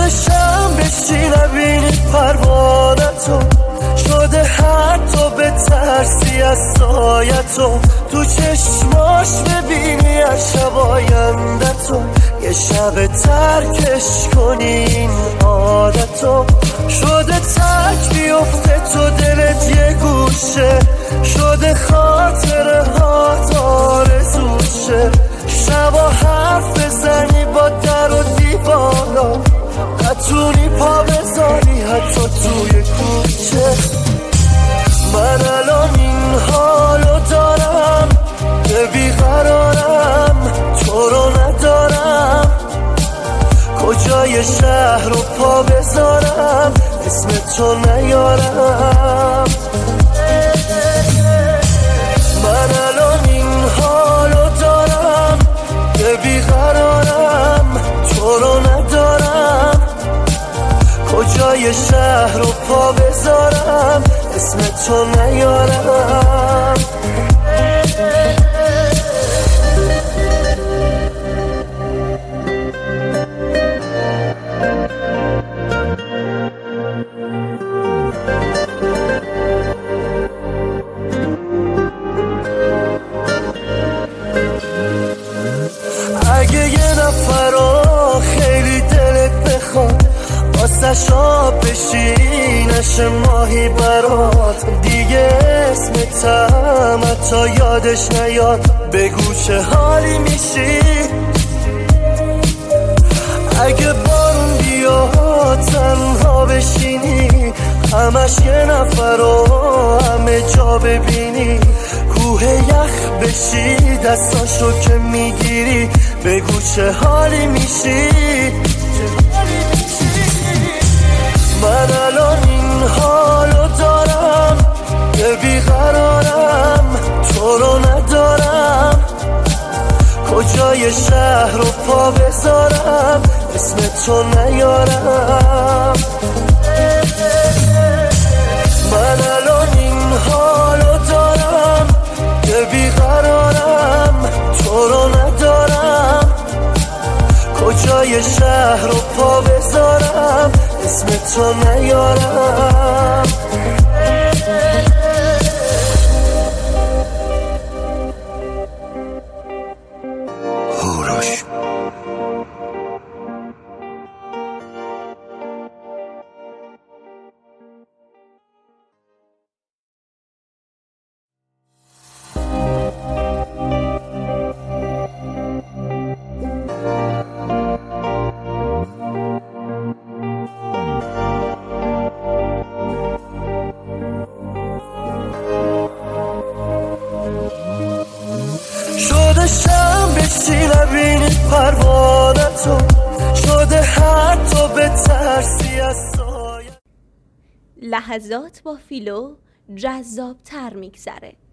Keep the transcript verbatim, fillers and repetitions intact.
شده شم بشی نبینی پروانتو، شده حتی به ترسی از سایتو، تو چشماش ببینی از شب آیندتو، یه شب ترکش کنی این عادتو. شده ترک بیفته تو دلت یه گوشه، شده خاطره ها آرزوشه، شبا حرف بزنی با در و دیوانا، نتونی پا بذاری حتی توی کوچه. من الان این حالو دارم که بیقرارم، تو رو ندارم، کجای شهر رو پا بذارم اسم تو نیارم. من الان این حالو دارم که بیقرارم، تو رو ندارم، کجای شهر رو پا بذارم اسم تو نیارم. اگه یه نفر رو خیلی دلت بخواد، واسه آب بشی نشه ماهی برات، دیگه اسمتم حتی یادش نیاد، بگو چه حالی میشی. اگه بارون بیاد تنها بشینی، همش یه نفر رو همه جا ببینی، کوه یخ بشی دستاشو که میگیری، بگو چه حالی میشی. من الان این حالو دارم که بیقرارم، تو رو ندارم، کجای شهر رو پا بذارم اسم تو نیارم. من الان این حالو دارم که بیقرارم، تو رو ندارم، کجای شهر رو پا بذارم اسم تو نیارم. هوروش شده شم بشی نبینی پروانتو، شده حتی به ترسی از سایه. لحظات با فیلو جذاب تر میگذره.